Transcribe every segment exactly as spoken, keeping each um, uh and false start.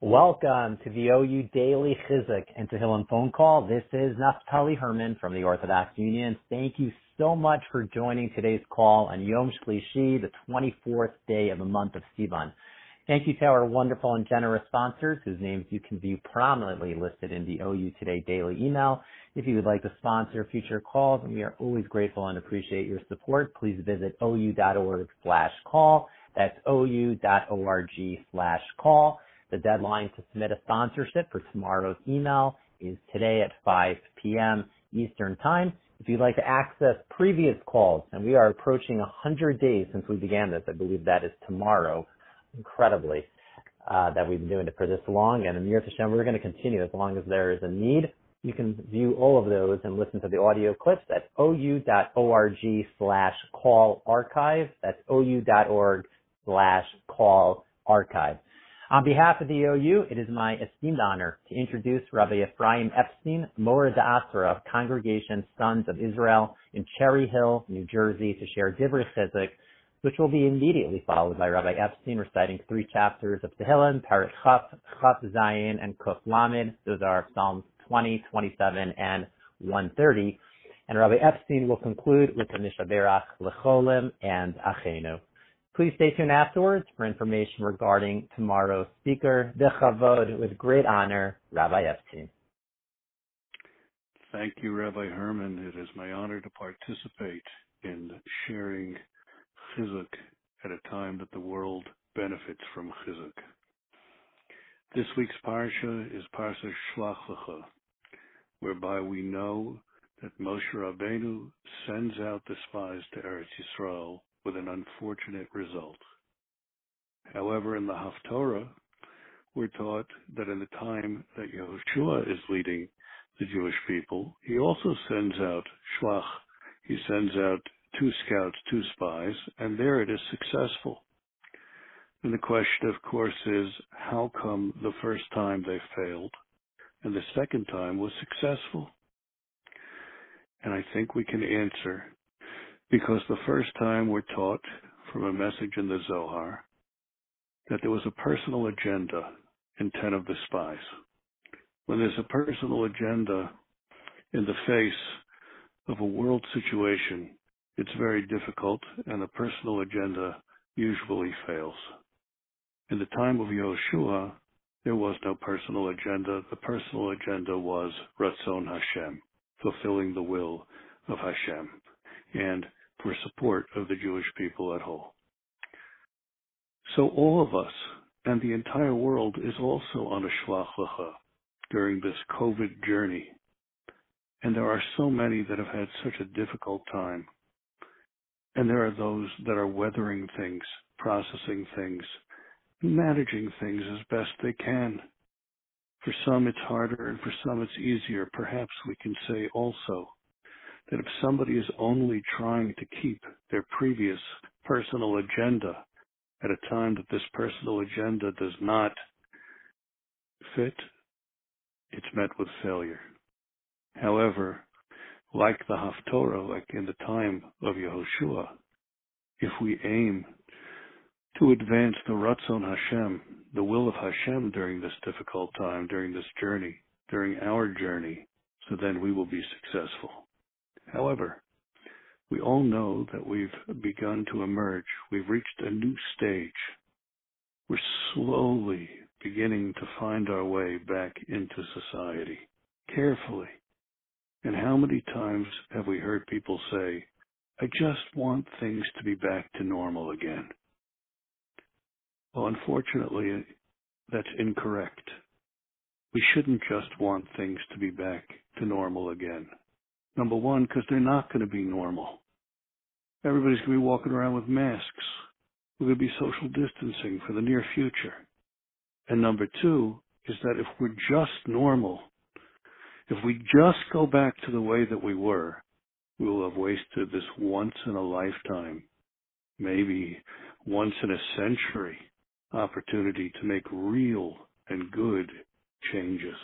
Welcome to the O U Daily Chizuk and Tehillim phone call. This is Naftali Herman from the Orthodox Union. Thank you so much for joining today's call on Yom Shlishi, the twenty-fourth day of the month of Sivan. Thank you to our wonderful and generous sponsors, whose names you can view prominently listed in the O U Today daily email. If you would like to sponsor future calls, and we are always grateful and appreciate your support, please visit ou.org slash call. That's ou.org slash call. The deadline to submit a sponsorship for tomorrow's email is today at five p.m. Eastern Time. If you'd like to access previous calls, and we are approaching one hundred days since we began this, I believe that is tomorrow, incredibly, uh, that we've been doing it for this long. And in Mir Hashem, we're going to continue as long as there is a need. You can view all of those and listen to the audio clips at ou.org slash call archive. That's ou.org slash call archive. On behalf of the O U, it is my esteemed honor to introduce Rabbi Ephraim Epstein, Mora D'Asra of Congregation Sons of Israel in Cherry Hill, New Jersey, to share Divrei Chizuk, which will be immediately followed by Rabbi Epstein reciting three chapters of Tehillim, Parak Chaf, Chaf Zayin, and Kuf Lamed. Those are Psalms twenty, twenty-seven, and one thirty. And Rabbi Epstein will conclude with the Mishaberach Lecholim and Achenu. Please stay tuned afterwards for information regarding tomorrow's speaker. Bechavod, with great honor, Rabbi Epstein. Thank you, Rabbi Herman. It is my honor to participate in sharing Chizuk at a time that the world benefits from Chizuk. This week's parsha is Parsha Shlach Lecha, whereby we know that Moshe Rabbeinu sends out the spies to Eretz Yisrael with an unfortunate result. However, in the Haftorah, we're taught that in the time that Yehoshua is leading the Jewish people, he also sends out Shlach. He sends out two scouts, two spies, and there it is successful. And the question, of course, is how come the first time they failed and the second time was successful? And I think we can answer because the first time we're taught from a message in the Zohar that there was a personal agenda in ten of the spies. When there's a personal agenda in the face of a world situation, it's very difficult, and the personal agenda usually fails. In the time of Yehoshua, there was no personal agenda. The personal agenda was Ratzon Hashem, fulfilling the will of Hashem, and for support of the Jewish people at whole. So all of us and the entire world is also on a Shlach Lecha during this COVID journey. And there are so many that have had such a difficult time. And there are those that are weathering things, processing things, managing things as best they can. For some it's harder and for some it's easier. Perhaps we can say also that if somebody is only trying to keep their previous personal agenda at a time that this personal agenda does not fit, it's met with failure. However, like the Haftorah, like in the time of Yehoshua, if we aim to advance the Ratzon Hashem, the will of Hashem during this difficult time, during this journey, during our journey, so then we will be successful. However, we all know that we've begun to emerge. We've reached a new stage. We're slowly beginning to find our way back into society, carefully. And how many times have we heard people say, I just want things to be back to normal again? Well, unfortunately, that's incorrect. We shouldn't just want things to be back to normal again. Number one, because they're not going to be normal. Everybody's going to be walking around with masks. We're going to be social distancing for the near future. And number two is that if we're just normal, if we just go back to the way that we were, we will have wasted this once in a lifetime, maybe once in a century opportunity to make real and good changes.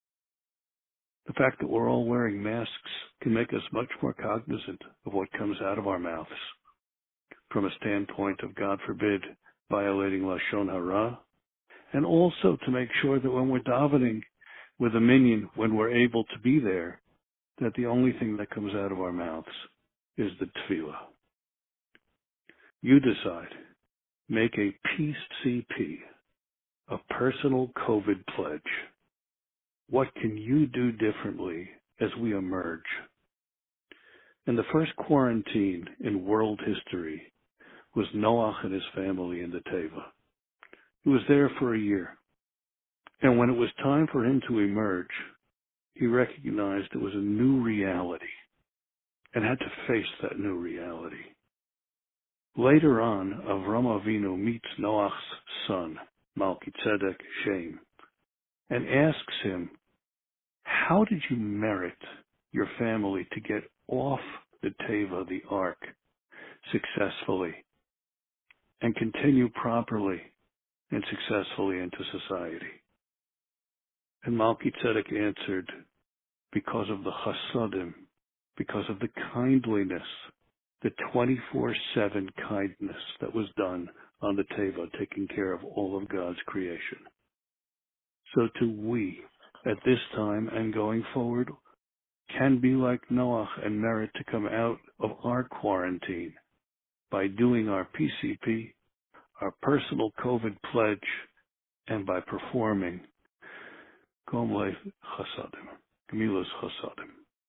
The fact that we're all wearing masks can make us much more cognizant of what comes out of our mouths from a standpoint of, God forbid, violating Lashon Hara and also to make sure that when we're davening with a minyan, when we're able to be there, that the only thing that comes out of our mouths is the tefillah. You decide. Make a P C P, a personal COVID pledge. What can you do differently as we emerge? And the first quarantine in world history was Noach and his family in the Teva. He was there for a year. And when it was time for him to emerge, he recognized it was a new reality and had to face that new reality. Later on, Avram Avinu meets Noach's son, Melchizedek Shem, and asks him, how did you merit your family to get off the Teva, the ark, successfully and continue properly and successfully into society? And Melchizedek answered, because of the chasadim, because of the kindliness, the twenty-four seven kindness that was done on the Teva, taking care of all of God's creation. So too we, at this time and going forward, can be like Noach and merit to come out of our quarantine by doing our P C P, our personal COVID pledge, and by performing Gomlei Chasadim, Gemilas Chasadim.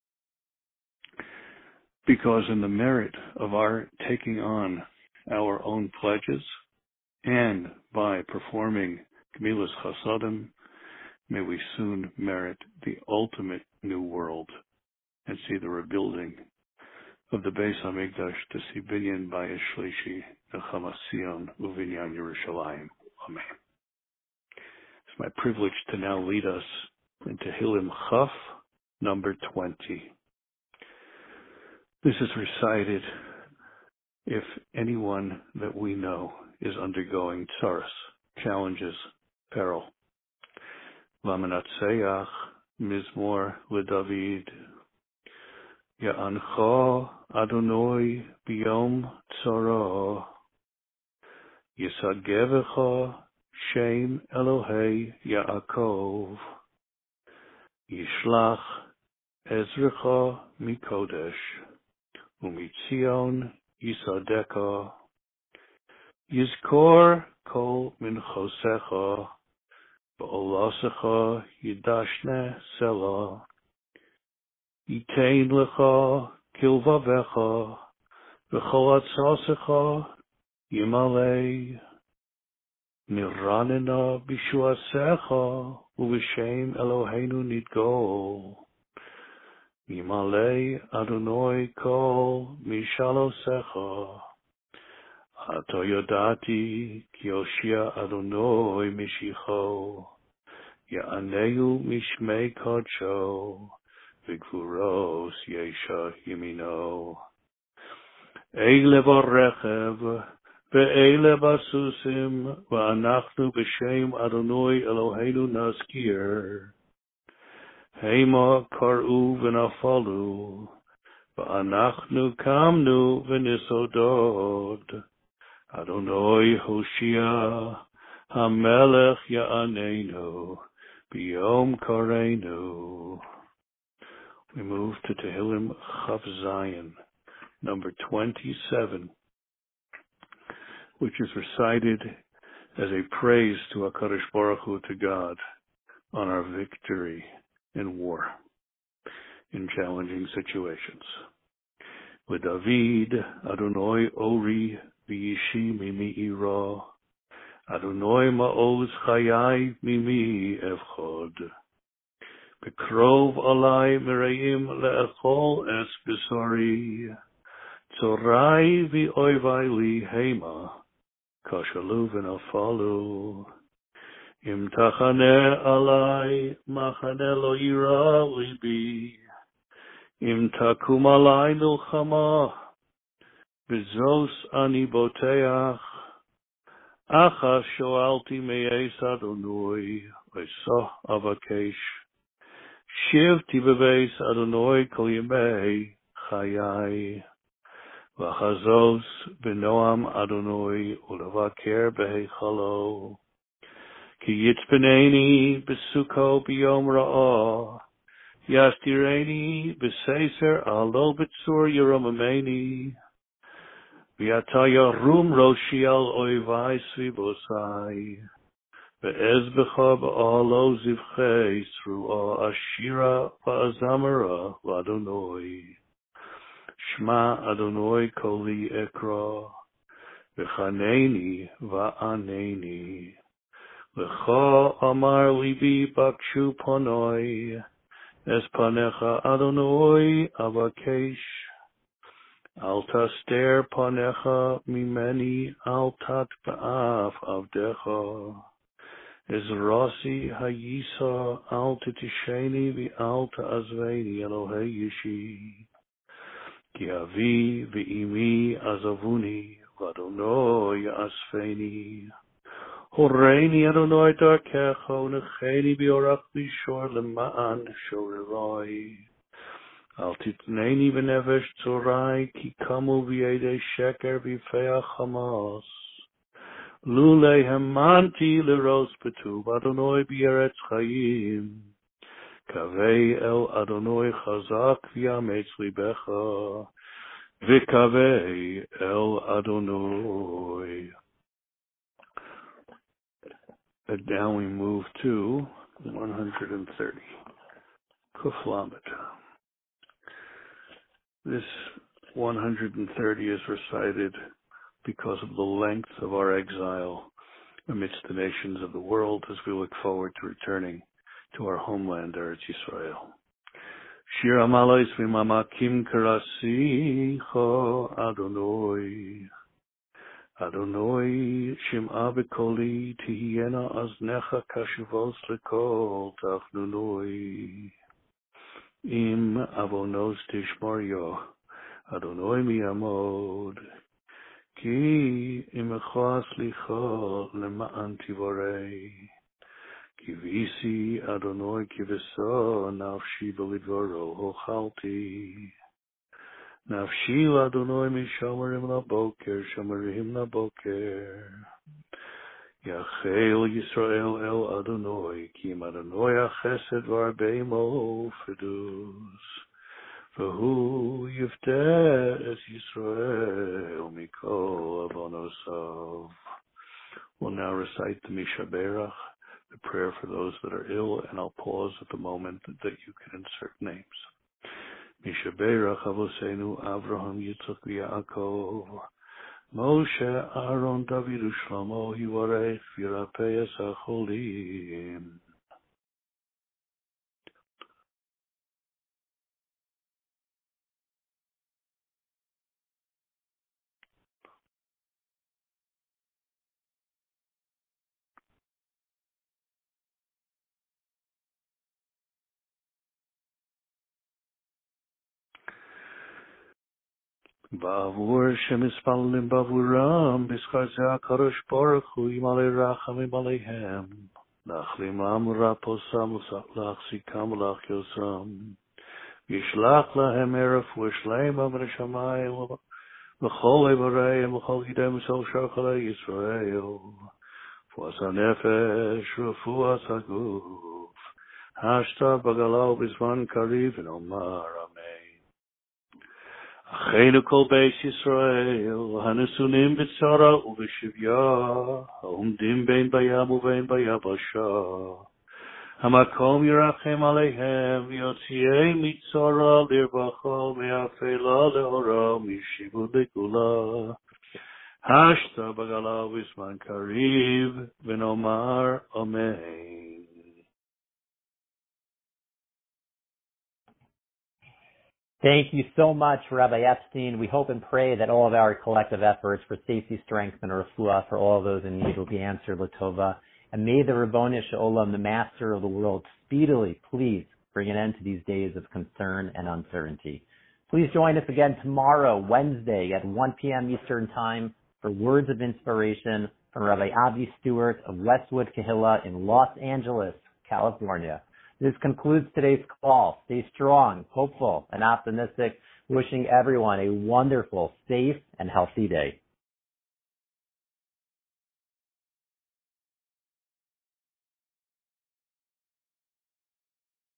Because in the merit of our taking on our own pledges and by performing Gemilas Chasadim, may we soon merit the ultimate new world and see the rebuilding of the Beis HaMikdash to see Binyan Bayis Shlishi, Nechama Sion, Uvinyan Yerushalayim. Amen. It's my privilege to now lead us into Tehillim Chaf, number twenty. This is recited if anyone that we know is undergoing tsaros, challenges, peril. Lamanatseach, Mizmor LeDavid. Ya'ancha Adonai biyom tzara. Yisagevecha Shem Elohei Yaakov. Yishlach Ezrecha Mikodesh. Umitzion Yisadeka. Yizkor Kol Minchosecha. Ba'olasecha Yidashne Selah. Yitain lecha kilvavecha, v'chol atzasecha yimalei, niranena b'shuasecha, u'v'shem Eloheinu nidgol. Yimalei Adonai kol mishalosecha, ato yodati ki Yoshia Adonai mishicho, ya'aneu mishmei kodsho, Vigvuros Yesha Yimino. Eile Barechev, Ve'eile Basusim, Va'anachnu B'Shem Adonai Eloheinu Naskir. Hema Kar'u V'Nafalu, Va'anachnu Kamnu V'Nisodod. Adonai Hoshia, HaMelech Ya'anenu, B'Yom Karenu. We move to Tehillim Chaf Zayin, number twenty-seven, which is recited as a praise to HaKadosh Baruch Hu, to God, on our victory in war, in challenging situations. With David, Adonai Ori v'yishi mimi ira, Adonai ma'oz chayai mimi evchod. Bekrov alai mereim le'echol es besori, tzorai v'oivai li hema, kashalu v'nafalu. Im tachane alai, machane lo ira libi, im takum alai milchama, bezos ani boteach, acha shoalti me'es Adonai, oisoh avakesh. Shiv tibeves Adonai kol yemei chayai, v'chazos b'noam Adonai ulevaker beheichalo, Ki yitzpeneni besuko biyom ra'ah. Yastireni beseser alo b'tzur yeromameni. V'yataya rum roshi al oivai svibosai. Ve'ezbecha ba'alo zivchei sru'a ashira va'azamara v'adonoi. Shma Adonoi koli ekra. V'chaneni va'aneni. Lecha amar libi bakshu ponoi. Es panecha Adonoi avakesh. Al taster panecha mimeni al tat ba'af avdecha. Es rasi hayisa al titisheni vi al ta'azveni Elohei yishi. Ki avi v'imi azavuni v'Adonoi asfeni. Horeini Adonai darkecha unecheni biorach bishor lema'an shorevai. Al titneni v'nefesh tzorai ki kamu v'yedei sheker v'feach hamas. Lule hemanti leros betuv Adonai b'yeretz chayim. Kavei el Adonai chazak v'yametz libecha. V'kavei el Adonai. And now we move to one hundred thirty. Kuflamet. This one hundred thirty is recited because of the length of our exile amidst the nations of the world as we look forward to returning to our homeland, Eretz Yisrael. Shir Amalos v'mamakim karasi cho Adonai. Adonai shim'a b'koli tihiyena aznecha kashuvos lekol tachnunoi. Im avonos tishmor yo, Adonai miyamod. Ki imecha slicha lema'an tivorei. Ki visi Adonai kiveso nafshi b'lidvoro hochalti. Nafshi l'Adonai mishomerim laboker, shomerim laboker. Yachel Yisrael el Adonai, ki im Adonai achesed varbeimo fedus. V'hu yifteh es Yisrael mikol avonosav. We'll now recite the Misha Berach, the prayer for those that are ill, and I'll pause at the moment that you can insert names. Misha Berach Avoseinu Avraham Yitzchak Yaakov Moshe Aaron David Ushlomo Yivarech V'Yirapeh Hacholim. Bavur Shemispalim Bavuram Biskazia Karosh Baruch Hu Yimalei Rachamim Aleihem Nachlim Am Raposam Lachsikam Lach Yosam Yishlach Lahem Eref V'Shleim Am Reshamayim V'Chol Evareim V'Chol Gidem Sol Shachalei Yisrael V'Asa Nefesh V'Fuas Haguf Hashta Bagalau Bizman Kariv and Omar Achenu kol beis Yisrael, hanesunim b'tzara u'b'shivya, ha'umdim bein bayam u'bein bayabasha. Hamakom yirachem aleihem, v'yotziei mitzara lirbacha, me'afela le'ora, mishivu legula. Hashta b'gala v'zman kariv, v'nomar amen. Thank you so much, Rabbi Epstein. We hope and pray that all of our collective efforts for safety, strength, and refuah for all those in need will be answered, Latova. And may the Ribono Shel Olam, the Master of the world, speedily, please, bring an end to these days of concern and uncertainty. Please join us again tomorrow, Wednesday, at one p.m. Eastern Time for Words of Inspiration from Rabbi Avi Stewart of Westwood Kehillah in Los Angeles, California. This concludes today's call. Stay strong, hopeful, and optimistic. Wishing everyone a wonderful, safe, and healthy day.